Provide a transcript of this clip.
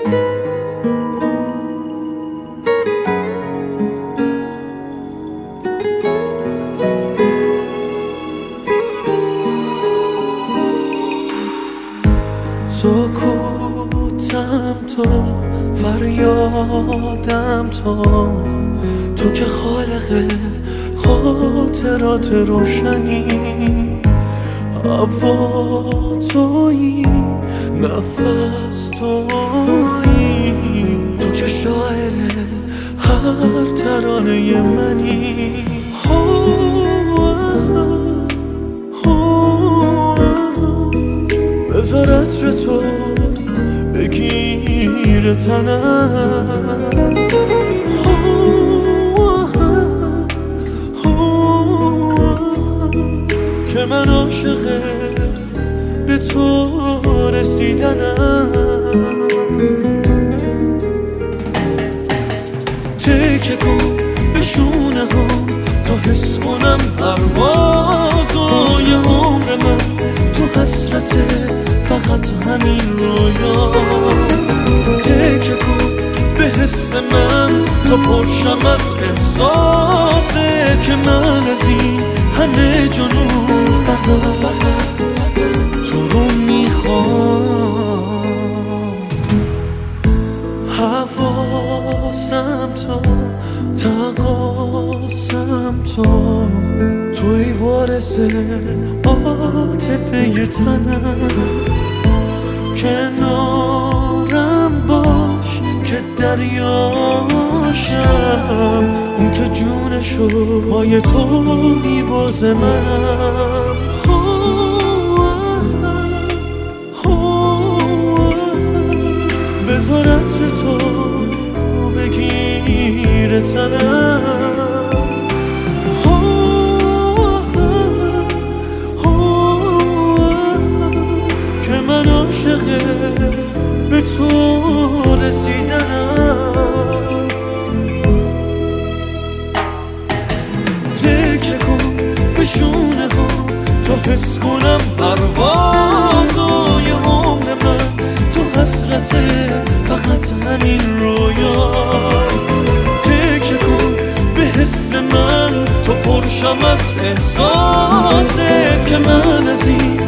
سکوتم تو، فریادم تو که خالق خاطرات روشنی، هوا تویی، نفس تویی، تو که شاعر هر ترانه منی. بذار عطر تو بگیر تنم، که من عاشق به تو رسیدنم. تکه کن به شونه ها تا حس کنم پروازای عمر من، تو حسرته فقط همین رویا. تکه کن به حس من تا پرشم از احساسه، که من از این همه جنون فقط تو رو میخوام. حواسم تو، تقاسم توی وارث عاطفه تنم. کنارم باش که دریاشم، اون که جونشو پای تو میبازه منم. بذار عطر تو بگیر تنم، که من عاشق به تو رسیدنم. تکه کن به شونه ها تا حس کنم پروازای عمر من، تو حسرته فقط همین رویا. تکه کن به حس من تا پرشم از احساست، که من از این